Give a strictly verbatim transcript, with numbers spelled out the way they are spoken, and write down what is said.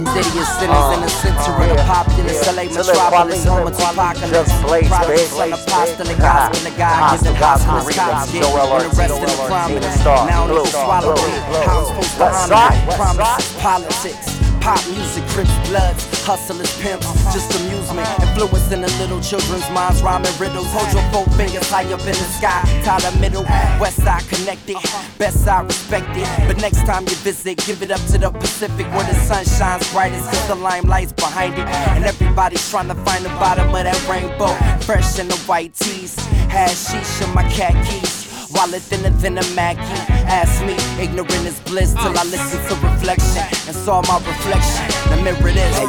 Insidious sinners in the center of the populace, L A metropolis, home of Tupacalypse. Products on apostolic gospel, the God given hospitalist cops get and the rest of the prominence. Now they swallow it. How I'm supposed to honor it? Promises, politics. Pop music, Crips, Bloods, hustlers, pimps, just amusement. Influencing the little children's minds, rhyming riddles. Hold your four fingers high up in the sky. Tyler Middle, West Side connected, best side respected. But next time you visit, give it up to the Pacific where the sun shines brightest, cause the limelight's behind it. And everybody's trying to find the bottom of that rainbow. Fresh in the white tees, hashish in my khakis. Wallet thinner than a Mackie. Ask me, ignorant is bliss till I listen to reflection and saw my reflection. The mirror it is. Hey